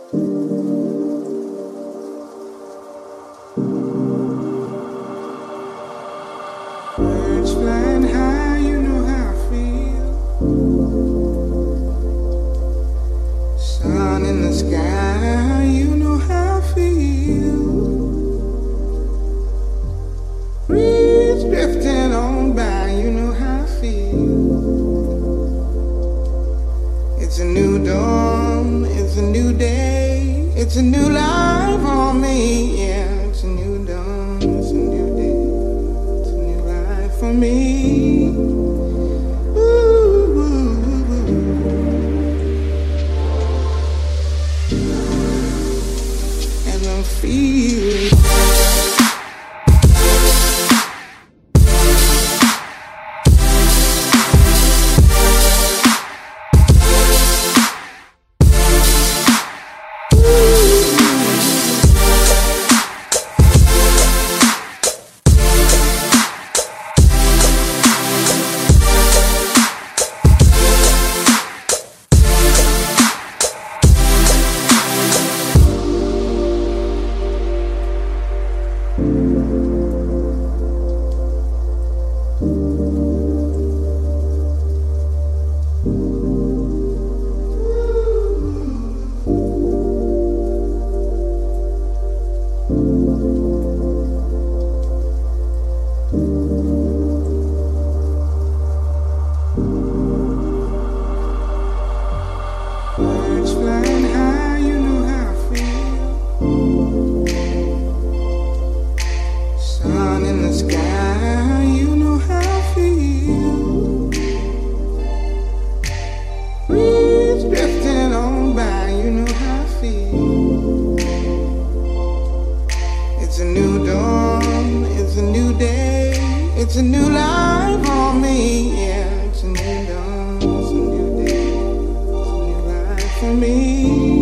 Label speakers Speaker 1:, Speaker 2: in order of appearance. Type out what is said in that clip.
Speaker 1: Birds flying high, you know how I feel. Sun in the sky, you know how I feel. Breeze drifting on by, you know how I feel. It's a new dawn, it's a new day, it's a new life for me. Yeah, it's a new dawn, it's a new day, it's a new life for me. Ooh, ooh, ooh, ooh. And I'm feeling. Birds flying high, you know how I feel. Sun in the sky, you know how I feel. Breeze drifting on by, you know how I feel. It's a new dawn, it's a new day, it's a new life for me. Yeah, it's a new dawn, it's a new day, it's a new life for me.